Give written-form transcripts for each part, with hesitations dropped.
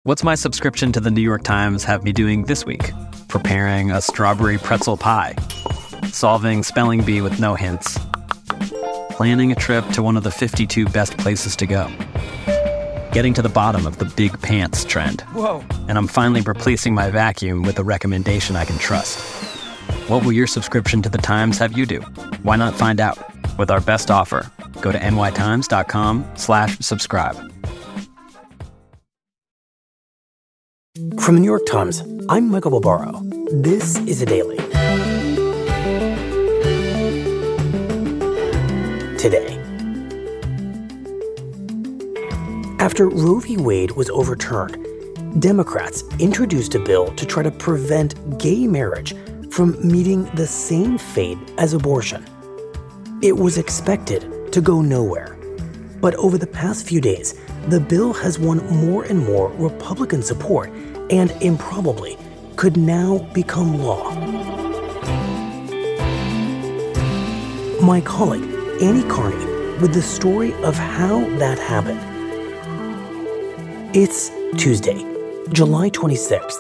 What's my subscription to the New York Times have me doing this week? Preparing a strawberry pretzel pie, solving spelling bee with no hints, planning a trip to one of the 52 best places to go, getting to the bottom of the big pants trend. Whoa. And I'm finally replacing my vacuum with a recommendation I can trust. What will your subscription to the Times have you do? Why not find out with our best offer? Go to nytimes.com/subscribe. From the New York Times, I'm Michael Barbaro. This is A Daily. Today. After Roe v. Wade was overturned, Democrats introduced a bill to try to prevent gay marriage from meeting the same fate as abortion. It was expected to go nowhere. But over the past few days, the bill has won more and more Republican support and improbably could now become law. My colleague, Annie Carney, with the story of how that happened. It's Tuesday, July 26th.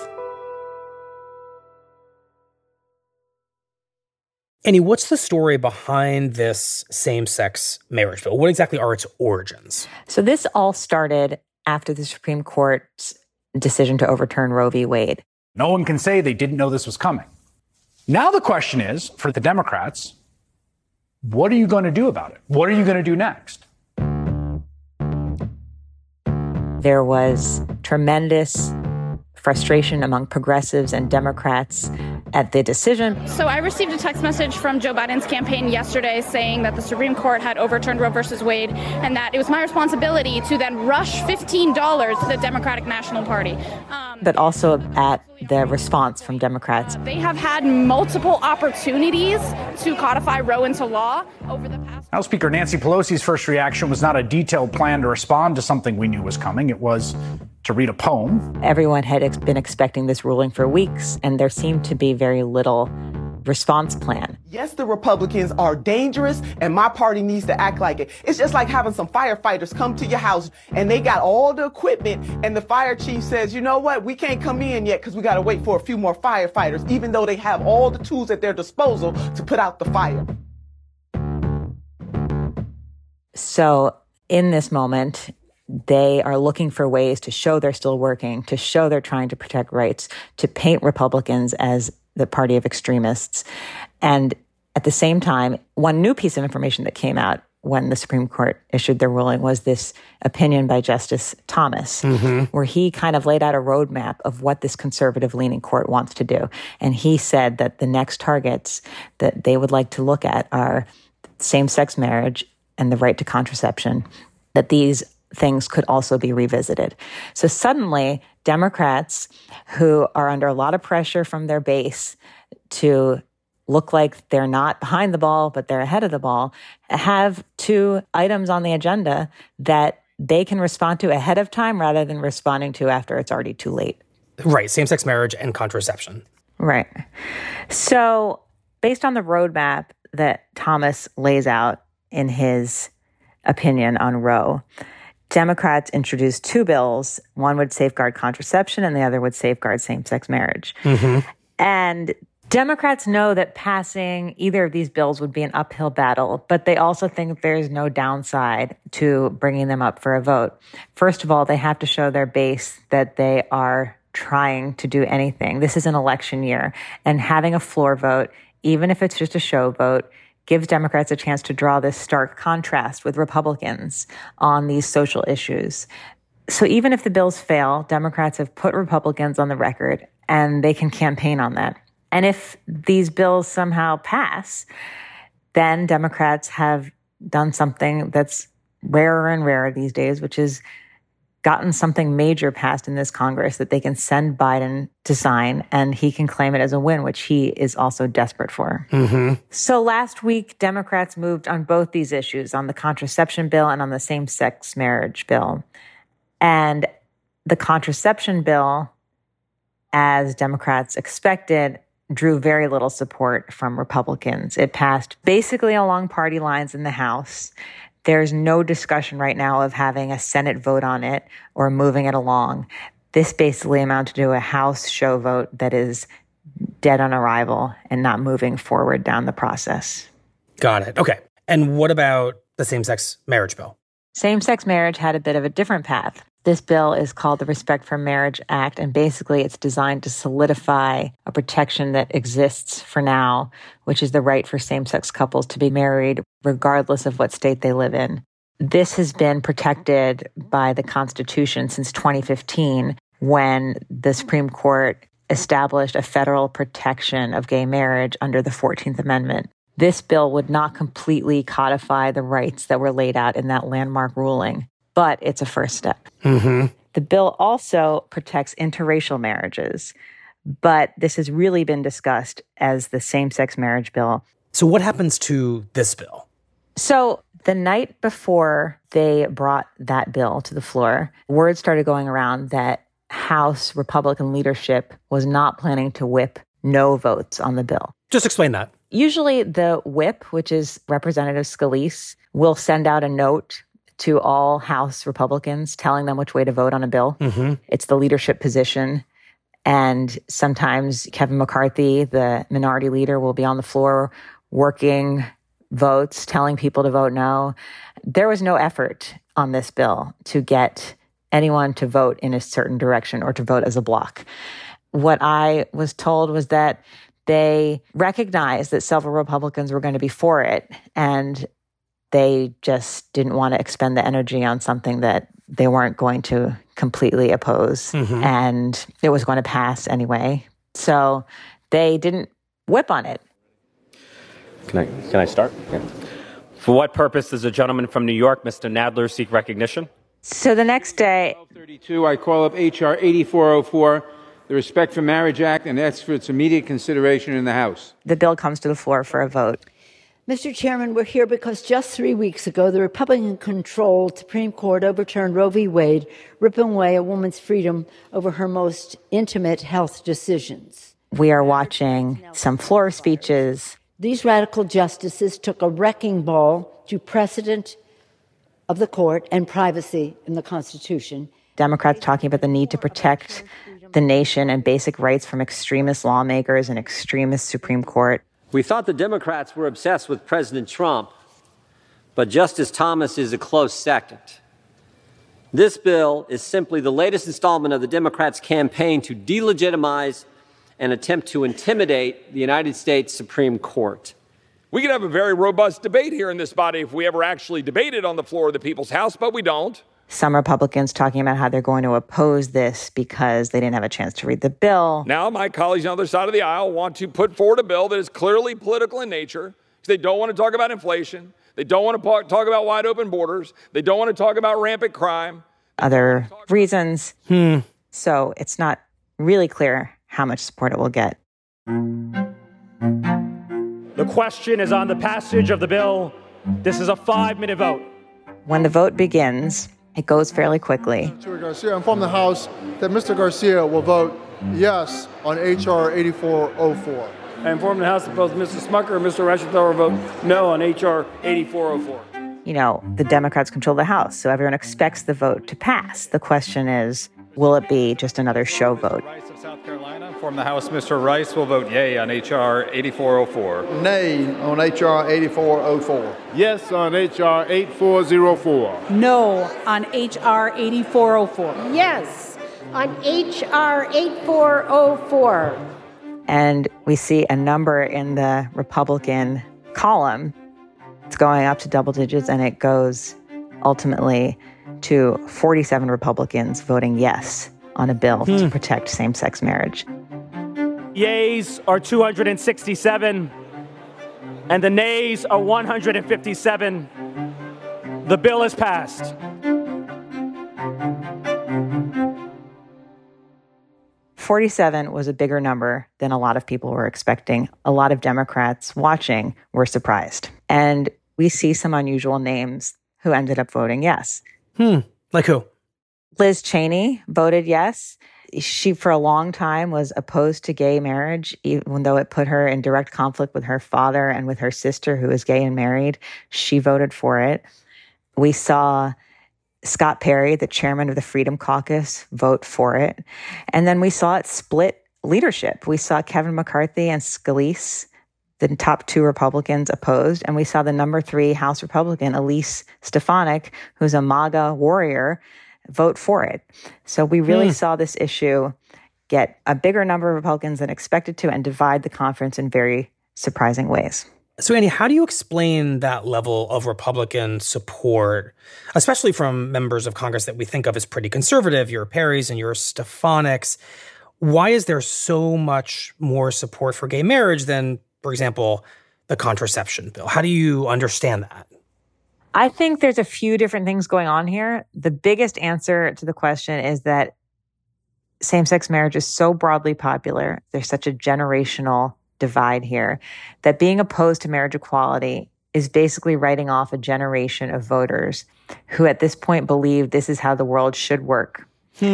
Annie, what's the story behind this same-sex marriage bill? What exactly are its origins? So this all started after the Supreme Court's decision to overturn Roe v. Wade. No one can say they didn't know this was coming. Now the question is, for the Democrats, what are you going to do about it? What are you going to do next? There was tremendous frustration among progressives and Democrats at the decision. So I received a text message from Joe Biden's campaign yesterday saying that the Supreme Court had overturned Roe versus Wade and that it was my responsibility to then rush $15 to the Democratic National Party. But also at the response from Democrats. They have had multiple opportunities to codify Roe into law over the past. House Speaker Nancy Pelosi's first reaction was not a detailed plan to respond to something we knew was coming. It was to read a poem. Everyone had been expecting this ruling for weeks, and there seemed to be very little response plan. Yes, the Republicans are dangerous, and my party needs to act like it. It's just like having some firefighters come to your house, and they got all the equipment, and the fire chief says, you know what, we can't come in yet because we got to wait for a few more firefighters, even though they have all the tools at their disposal to put out the fire. So in this moment, they are looking for ways to show they're still working, to show they're trying to protect rights, to paint Republicans as the party of extremists. And at the same time, one new piece of information that came out when the Supreme Court issued their ruling was this opinion by Justice Thomas, where he kind of laid out a roadmap of what this conservative-leaning court wants to do. And he said that the next targets that they would like to look at are same-sex marriage and the right to contraception, that these things could also be revisited. So suddenly, Democrats who are under a lot of pressure from their base to look like they're not behind the ball, but they're ahead of the ball, have two items on the agenda that they can respond to ahead of time rather than responding to after it's already too late. Right, same-sex marriage and contraception. Right. So based on the roadmap that Thomas lays out in his opinion on Roe, Democrats introduced two bills. One would safeguard contraception and the other would safeguard same-sex marriage. And Democrats know that passing either of these bills would be an uphill battle, but they also think there's no downside to bringing them up for a vote. First of all, they have to show their base that they are trying to do anything. This is an election year, and having a floor vote, even if it's just a show vote, gives Democrats a chance to draw this stark contrast with Republicans on these social issues. So even if the bills fail, Democrats have put Republicans on the record, and they can campaign on that. And if these bills somehow pass, then Democrats have done something that's rarer and rarer these days, which is gotten something major passed in this Congress that they can send Biden to sign, and he can claim it as a win, which he is also desperate for. So last week, Democrats moved on both these issues, on the contraception bill and on the same-sex marriage bill. And the contraception bill, as Democrats expected, drew very little support from Republicans. It passed basically along party lines in the House. There's no discussion right now of having a Senate vote on it or moving it along. This basically amounted to a House show vote that is dead on arrival and not moving forward down the process. Got it. Okay. And what about the same-sex marriage bill? Same-sex marriage had a bit of a different path. This bill is called the Respect for Marriage Act, and basically it's designed to solidify a protection that exists for now, which is the right for same-sex couples to be married regardless of what state they live in. This has been protected by the Constitution since 2015, when the Supreme Court established a federal protection of gay marriage under the 14th Amendment. This bill would not completely codify the rights that were laid out in that landmark ruling, but it's a first step. Mm-hmm. The bill also protects interracial marriages, but this has really been discussed as the same-sex marriage bill. So what happens to this bill? So the night before they brought that bill to the floor, word started going around that House Republican leadership was not planning to whip no votes on the bill. Just explain that. Usually the whip, which is Representative Scalise, will send out a note to all House Republicans telling them which way to vote on a bill. Mm-hmm. It's the leadership position. And sometimes Kevin McCarthy, the minority leader, will be on the floor working votes, telling people to vote no. There was no effort on this bill to get anyone to vote in a certain direction or to vote as a bloc. What I was told was that they recognized that several Republicans were going to be for it, and they just didn't want to expend the energy on something that they weren't going to completely oppose. Mm-hmm. And it was going to pass anyway. So they didn't whip on it. Can I start? Yeah. For what purpose does the gentleman from New York, Mr. Nadler, seek recognition? So the next day, 1232, I call up H.R. 8404, the Respect for Marriage Act, and ask for its immediate consideration in the House. the bill comes to the floor for a vote. Mr. Chairman, we're here because just 3 weeks ago, the Republican-controlled Supreme Court overturned Roe v. Wade, ripping away a woman's freedom over her most intimate health decisions. We are watching some floor speeches. These radical justices took a wrecking ball to precedent of the court and privacy in the Constitution. Democrats talking about the need to protect the nation and basic rights from extremist lawmakers and extremist Supreme Court. We thought the Democrats were obsessed with President Trump, but Justice Thomas is a close second. This bill is simply the latest installment of the Democrats' campaign to delegitimize and attempt to intimidate the United States Supreme Court. We could have a very robust debate here in this body if we ever actually debated on the floor of the People's House, but we don't. Some Republicans talking about how they're going to oppose this because they didn't have a chance to read the bill. Now my colleagues on the other side of the aisle want to put forward a bill that is clearly political in nature. They don't want to talk about inflation. They don't want to talk about wide open borders. They don't want to talk about rampant crime. Other reasons. So it's not really clear how much support it will get. The question is on the passage of the bill. This is a 5-minute vote. When the vote begins, it goes fairly quickly. Mr. Garcia, inform the House that Mr. Garcia will vote yes on H.R. 8404. I inform the House that both Mr. Smucker and Mr. Reschenthal will vote no on H.R. 8404. You know, the Democrats control the House, so everyone expects the vote to pass. The question is, will it be just another show vote? Rice of South Carolina, inform the House Mr. Rice will vote yay on H.R. 8404. Nay on H.R. 8404. Yes on H.R. 8404. No on H.R. 8404. Yes on H.R. 8404. And we see a number in the Republican column. It's going up to double digits, and it goes ultimately to 47 Republicans voting yes on a bill to protect same-sex marriage. Yeas are 267, and the nays are 157. The bill is passed. "47 was a bigger number than a lot of people were expecting. A lot of Democrats watching were surprised. And we see some unusual names who ended up voting yes. Like who? Liz Cheney voted yes. She, for a long time, was opposed to gay marriage, even though it put her in direct conflict with her father and with her sister, who is gay and married. She voted for it. We saw Scott Perry, the chairman of the Freedom Caucus, vote for it. And then we saw it split leadership. We saw Kevin McCarthy and Scalise, the top two Republicans, opposed. And we saw the number 3 House Republican, Elise Stefanik, who's a MAGA warrior, vote for it. So we really saw this issue get a bigger number of Republicans than expected to and divide the conference in very surprising ways. So, Andy, how do you explain that level of Republican support, especially from members of Congress that we think of as pretty conservative, your Perrys and your Stefaniks? Why is there so much more support for gay marriage than, for example, the contraception bill? How do you understand that? I think there's a few different things going on here. The biggest answer to the question is that same-sex marriage is so broadly popular. There's such a generational divide here that being opposed to marriage equality is basically writing off a generation of voters who at this point believe this is how the world should work.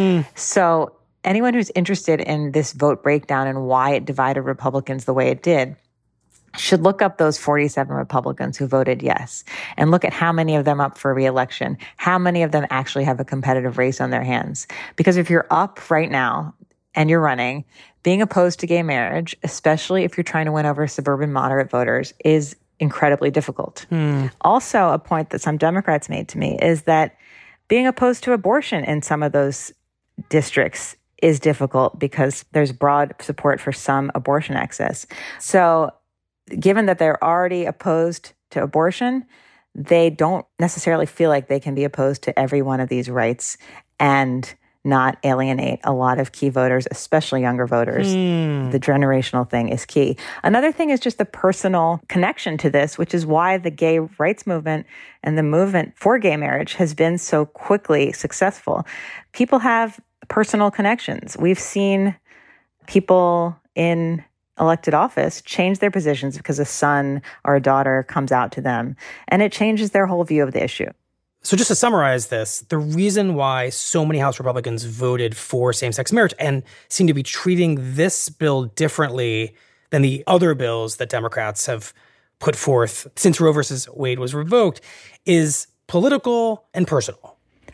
So anyone who's interested in this vote breakdown and why it divided Republicans the way it did should look up those 47 Republicans who voted yes and look at how many of them up for re-election, how many of them actually have a competitive race on their hands. Because if you're up right now and you're running, being opposed to gay marriage, especially if you're trying to win over suburban moderate voters, is incredibly difficult. Also, a point that some Democrats made to me is that being opposed to abortion in some of those districts is difficult because there's broad support for some abortion access. So given that they're already opposed to abortion, they don't necessarily feel like they can be opposed to every one of these rights and not alienate a lot of key voters, especially younger voters. The generational thing is key. Another thing is just the personal connection to this, which is why the gay rights movement and the movement for gay marriage has been so quickly successful. People have personal connections. We've seen people in elected office change their positions because a son or a daughter comes out to them, and it changes their whole view of the issue. So just to summarize this, the reason why so many House Republicans voted for same-sex marriage and seem to be treating this bill differently than the other bills that Democrats have put forth since Roe versus Wade was revoked is political and personal.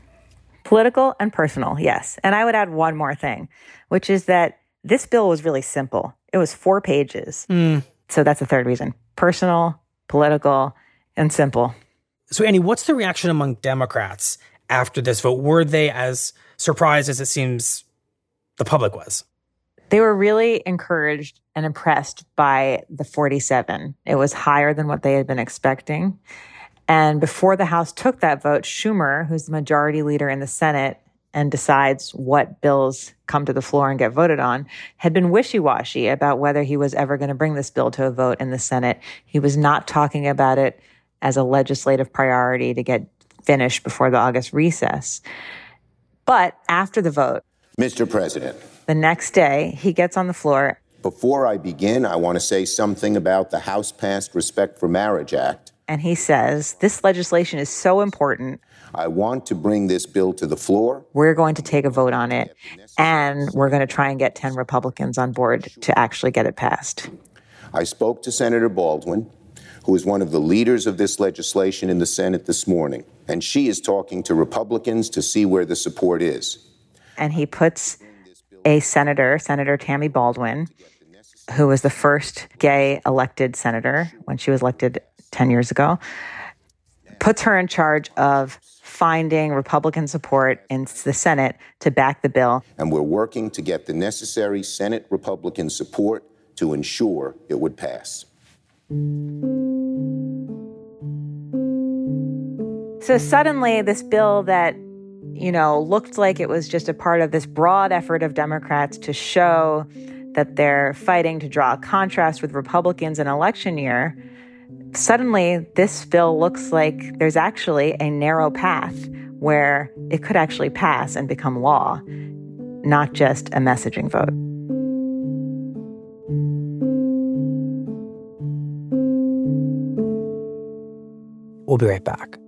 Political and personal, yes. And I would add one more thing, which is that this bill was really simple. It was 4 pages. So that's the third reason. Personal, political, and simple. So, Annie, what's the reaction among Democrats after this vote? Were they as surprised as it seems the public was? They were really encouraged and impressed by the 47. It was higher than what they had been expecting. And before the House took that vote, Schumer, who's the majority leader in the Senate and decides what bills come to the floor and get voted on, had been wishy-washy about whether he was ever going to bring this bill to a vote in the Senate. He was not talking about it as a legislative priority to get finished before the August recess. But after the vote, Mr. President, the next day, he gets on the floor. Before I begin, I want to say something about the House-passed Respect for Marriage Act. And he says, this legislation is so important. I want to bring this bill to the floor. We're going to take a vote on it, and we're going to try and get 10 Republicans on board to actually get it passed. I spoke to Senator Baldwin, who is one of the leaders of this legislation in the Senate this morning, and she is talking to Republicans to see where the support is. And he puts a senator, Senator Tammy Baldwin, who was the first gay elected senator when she was elected 10 years ago, puts her in charge of finding Republican support in the Senate to back the bill. And we're working to get the necessary Senate Republican support to ensure it would pass. So suddenly this bill that, looked like it was just a part of this broad effort of Democrats to show that they're fighting to draw a contrast with Republicans in election year, suddenly this bill looks like there's actually a narrow path where it could actually pass and become law, not just a messaging vote. We'll be right back.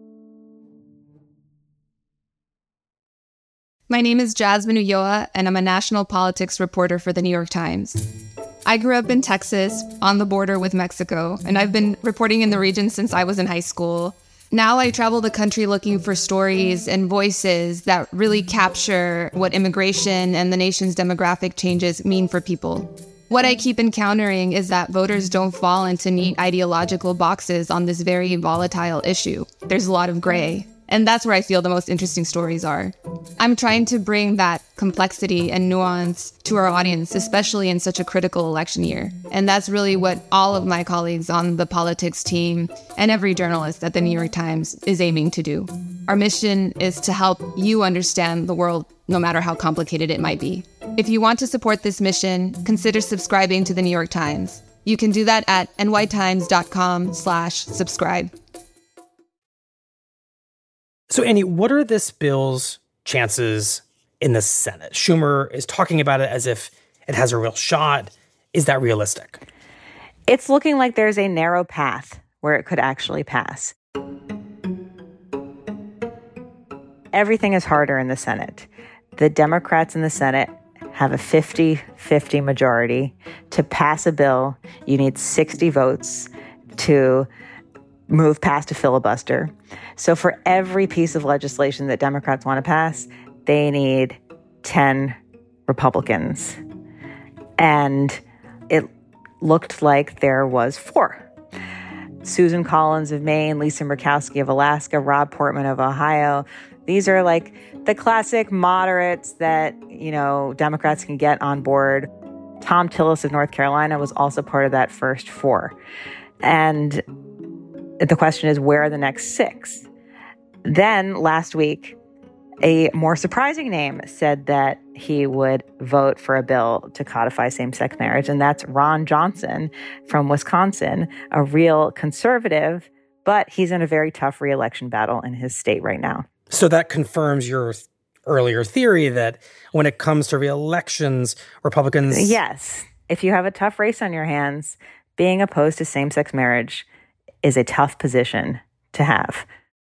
My name is Jasmine Ulloa, and I'm a national politics reporter for The New York Times. I grew up in Texas, on the border with Mexico, and I've been reporting in the region since I was in high school. Now I travel the country looking for stories and voices that really capture what immigration and the nation's demographic changes mean for people. What I keep encountering is that voters don't fall into neat ideological boxes on this very volatile issue. There's a lot of gray. And that's where I feel the most interesting stories are. I'm trying to bring that complexity and nuance to our audience, especially in such a critical election year. And that's really what all of my colleagues on the politics team and every journalist at the New York Times is aiming to do. Our mission is to help you understand the world, no matter how complicated it might be. If you want to support this mission, consider subscribing to the New York Times. You can do that at nytimes.com/subscribe. So, Annie, what are this bill's chances in the Senate? Schumer is talking about it as if it has a real shot. Is that realistic? It's looking like there's a narrow path where it could actually pass. Everything is harder in the Senate. The Democrats in the Senate have a 50-50 majority. To pass a bill, you need 60 votes to move past a filibuster. So for every piece of legislation that Democrats want to pass, they need 10 Republicans. And it looked like there was 4. Susan Collins of Maine, Lisa Murkowski of Alaska, Rob Portman of Ohio. These are like the classic moderates that, Democrats can get on board. Tom Tillis of North Carolina was also part of that first 4. And the question is, where are the next 6? Then last week, a more surprising name said that he would vote for a bill to codify same-sex marriage, and that's Ron Johnson from Wisconsin, a real conservative, but he's in a very tough re-election battle in his state right now. So that confirms your earlier theory that when it comes to re-elections, Republicans... Yes. If you have a tough race on your hands, being opposed to same-sex marriage is a tough position to have.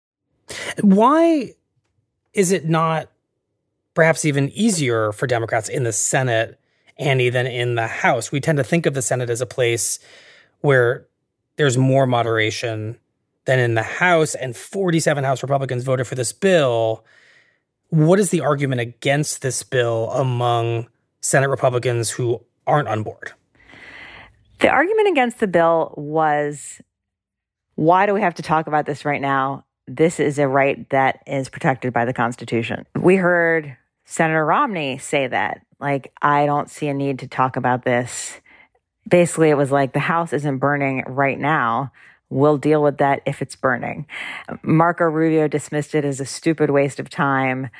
Why is it not perhaps even easier for Democrats in the Senate, Annie, than in the House? We tend to think of the Senate as a place where there's more moderation than in the House, and 47 House Republicans voted for this bill. What is the argument against this bill among Senate Republicans who aren't on board? The argument against the bill was, why do we have to talk about this right now? This is a right that is protected by the Constitution. We heard Senator Romney say that, I don't see a need to talk about this. Basically, it was like, the House isn't burning right now. We'll deal with that if it's burning. Marco Rubio dismissed it as a stupid waste of time.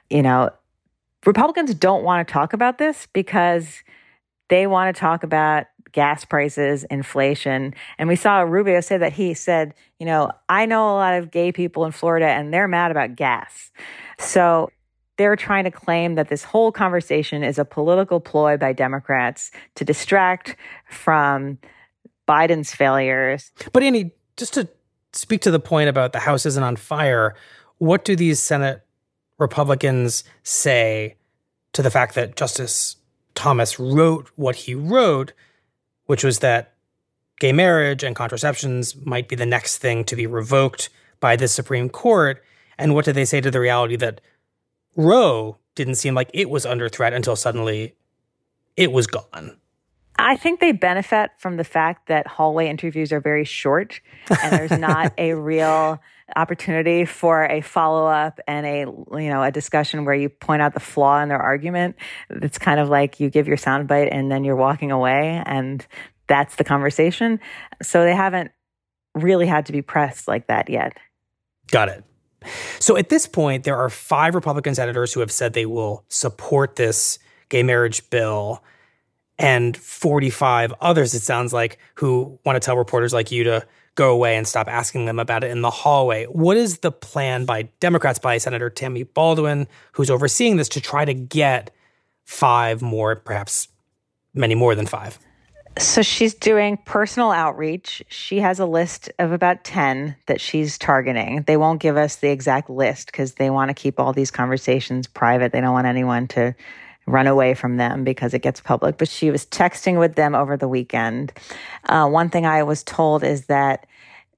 Republicans don't want to talk about this because they want to talk about gas prices, inflation. And we saw Rubio say that. He said, I know a lot of gay people in Florida and they're mad about gas. So they're trying to claim that this whole conversation is a political ploy by Democrats to distract from Biden's failures. But Annie, just to speak to the point about the House isn't on fire, what do these Senate Republicans say to the fact that Justice Thomas wrote what he wrote, which was that gay marriage and contraceptions might be the next thing to be revoked by the Supreme Court? And what did they say to the reality that Roe didn't seem like it was under threat until suddenly it was gone? I think they benefit from the fact that hallway interviews are very short and there's not a real opportunity for a follow-up and a discussion where you point out the flaw in their argument. It's kind of like you give your soundbite and then you're walking away, and that's the conversation. So they haven't really had to be pressed like that yet. Got it. So at this point, there are 5 Republican senators who have said they will support this gay marriage bill, and 45 others, it sounds like, who want to tell reporters like you to go away and stop asking them about it in the hallway. What is the plan by Democrats, by Senator Tammy Baldwin, who's overseeing this, to try to get 5 more, perhaps many more than 5? So she's doing personal outreach. She has a list of about 10 that she's targeting. They won't give us the exact list because they want to keep all these conversations private. They don't want anyone to run away from them because it gets public. But she was texting with them over the weekend. One thing I was told is that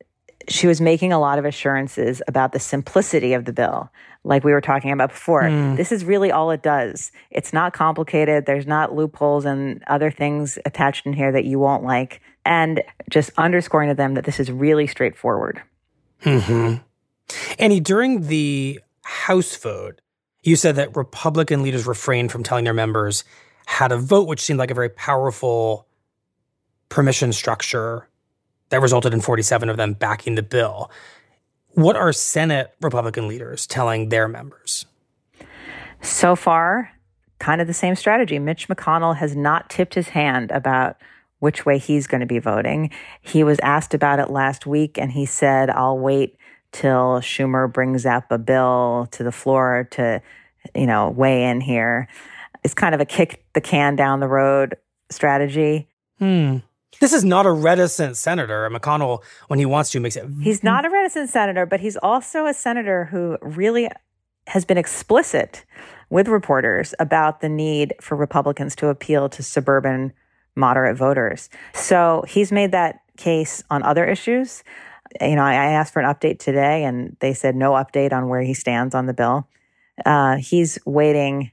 she was making a lot of assurances about the simplicity of the bill, like we were talking about before. This is really all it does. It's not complicated. There's not loopholes and other things attached in here that you won't like. And just underscoring to them that this is really straightforward. Annie, during the House vote, you said that Republican leaders refrained from telling their members how to vote, which seemed like a very powerful permission structure that resulted in 47 of them backing the bill. What are Senate Republican leaders telling their members? So far, kind of the same strategy. Mitch McConnell has not tipped his hand about which way he's going to be voting. He was asked about it last week, and he said, I'll wait till Schumer brings up a bill to the floor to, weigh in here. It's kind of a kick the can down the road strategy. This is not a reticent senator. McConnell, when he wants to, makes it... He's not a reticent senator, but he's also a senator who really has been explicit with reporters about the need for Republicans to appeal to suburban moderate voters. So he's made that case on other issues. I asked for an update today, and they said no update on where he stands on the bill. He's waiting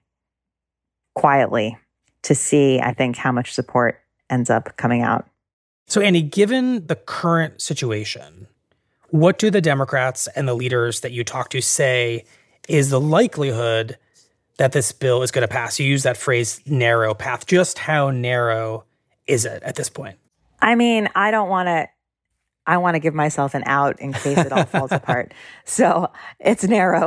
quietly to see, I think, how much support ends up coming out. So, Annie, given the current situation, what do the Democrats and the leaders that you talk to say is the likelihood that this bill is going to pass? You use that phrase, narrow path. Just how narrow is it at this point? I mean, I want to give myself an out in case it all falls apart. So it's narrow,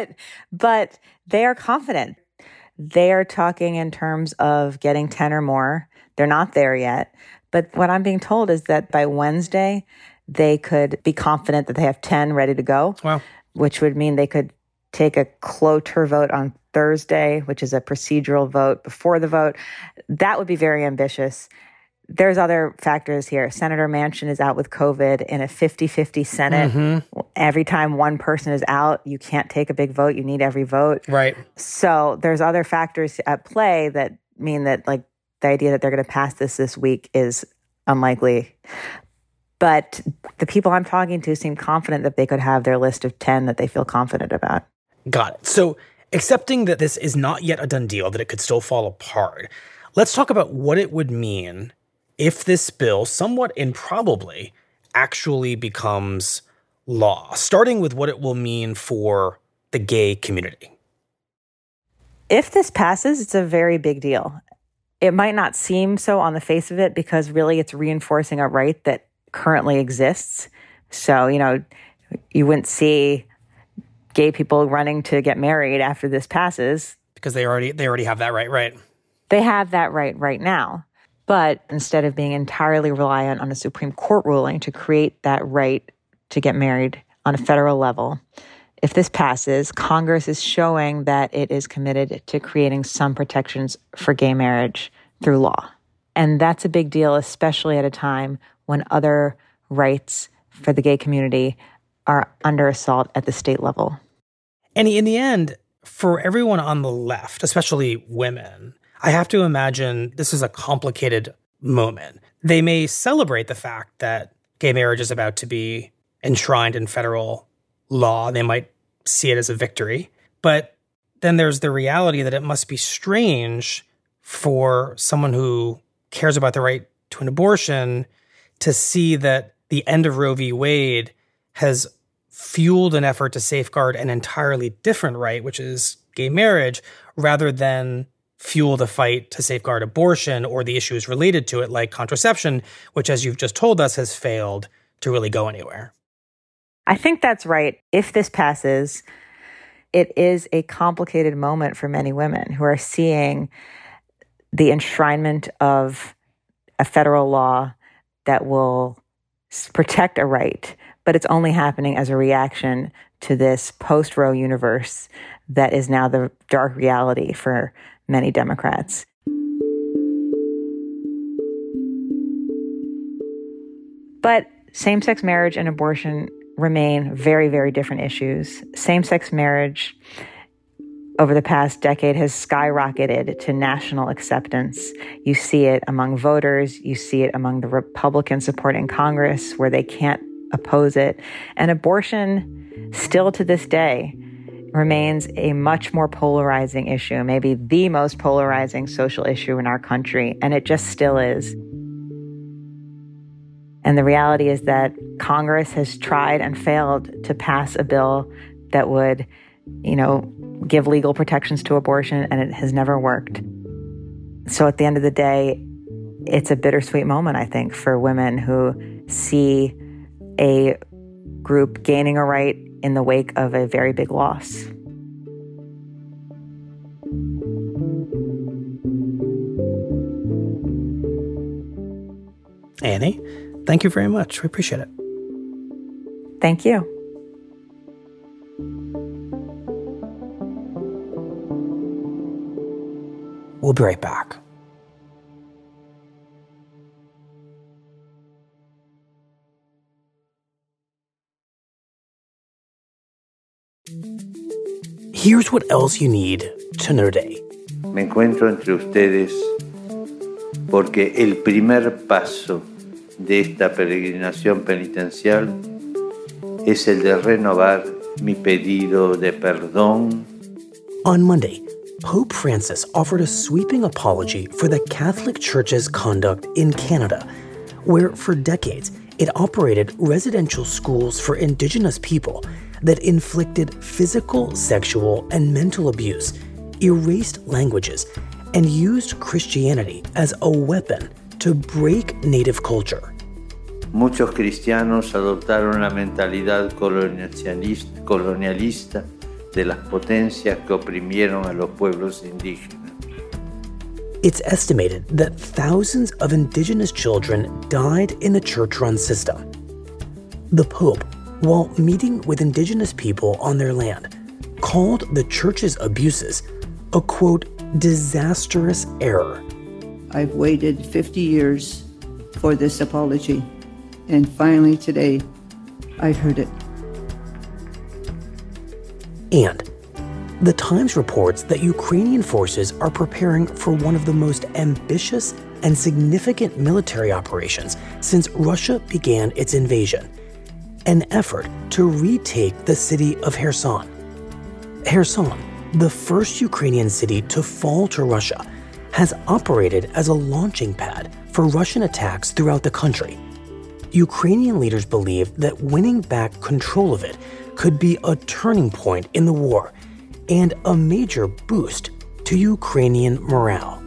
but they are confident. They are talking in terms of getting 10 or more. They're not there yet. But what I'm being told is that by Wednesday, they could be confident that they have 10 ready to go, which would mean they could take a cloture vote on Thursday, which is a procedural vote before the vote. That would be very ambitious. There's other factors here. Senator Manchin is out with COVID in a 50-50 Senate. Every time one person is out, you can't take a big vote. You need every vote. Right. So there's other factors at play that mean that, like, the idea that they're going to pass this week is unlikely. But the people I'm talking to seem confident that they could have their list of 10 that they feel confident about. Got it. So accepting that this is not yet a done deal, that it could still fall apart, let's talk about what it would mean if this bill, somewhat improbably, actually becomes law, starting with what it will mean for the gay community. If this passes, it's a very big deal. It might not seem so on the face of it because really it's reinforcing a right that currently exists. So, you wouldn't see gay people running to get married after this passes. Because they already have that right? They have that right now. But instead of being entirely reliant on a Supreme Court ruling to create that right to get married on a federal level, if this passes, Congress is showing that it is committed to creating some protections for gay marriage through law. And that's a big deal, especially at a time when other rights for the gay community are under assault at the state level. And in the end, for everyone on the left, especially women, I have to imagine this is a complicated moment. They may celebrate the fact that gay marriage is about to be enshrined in federal law. They might see it as a victory. But then there's the reality that it must be strange for someone who cares about the right to an abortion to see that the end of Roe v. Wade has fueled an effort to safeguard an entirely different right, which is gay marriage, rather than fuel the fight to safeguard abortion or the issues related to it, like contraception, which, as you've just told us, has failed to really go anywhere. I think that's right. If this passes, it is a complicated moment for many women who are seeing the enshrinement of a federal law that will protect a right, but it's only happening as a reaction to this post-Roe universe that is now the dark reality for many Democrats. But same-sex marriage and abortion remain very, very different issues. Same-sex marriage over the past decade has skyrocketed to national acceptance. You see it among voters. You see it among the Republican support in Congress, where they can't oppose it. And abortion, still to this day, remains a much more polarizing issue, maybe the most polarizing social issue in our country, and it just still is. And the reality is that Congress has tried and failed to pass a bill that would, give legal protections to abortion, and it has never worked. So at the end of the day, it's a bittersweet moment, I think, for women who see a group gaining a right in the wake of a very big loss. Annie, thank you very much. We appreciate it. Thank you. We'll be right back. Here's what else you need to know today. Me encuentro entre ustedes porque el primer paso de esta peregrinación penitencial es el de renovar mi pedido de perdón. On Monday, Pope Francis offered a sweeping apology for the Catholic Church's conduct in Canada, where for decades it operated residential schools for Indigenous people that inflicted physical, sexual, and mental abuse, erased languages, and used Christianity as a weapon to break native culture. Muchos cristianos adoptaron la mentalidad colonialista de las potencias que oprimieron a los pueblos indígenas. It's estimated that thousands of Indigenous children died in the church-run system. The Pope, while meeting with Indigenous people on their land, called the Church's abuses a, quote, disastrous error. I've waited 50 years for this apology, and finally today, I heard it. And the Times reports that Ukrainian forces are preparing for one of the most ambitious and significant military operations since Russia began its invasion, an effort to retake the city of Kherson. Kherson, the first Ukrainian city to fall to Russia, has operated as a launching pad for Russian attacks throughout the country. Ukrainian leaders believe that winning back control of it could be a turning point in the war and a major boost to Ukrainian morale.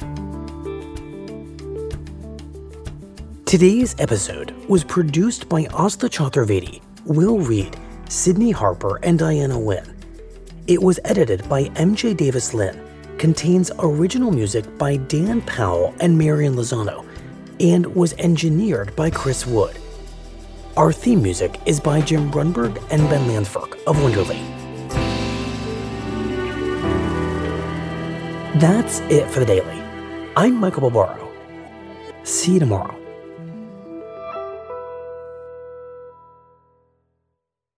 Today's episode was produced by Asta Chaturvedi, Will Reed, Sydney Harper, and Diana Wynn. It was edited by MJ Davis Lynn, contains original music by Dan Powell and Marian Lozano, and was engineered by Chris Wood. Our theme music is by Jim Brunberg and Ben Lansford of Wonderly. That's it for the Daily. I'm Michael Barbaro. See you tomorrow.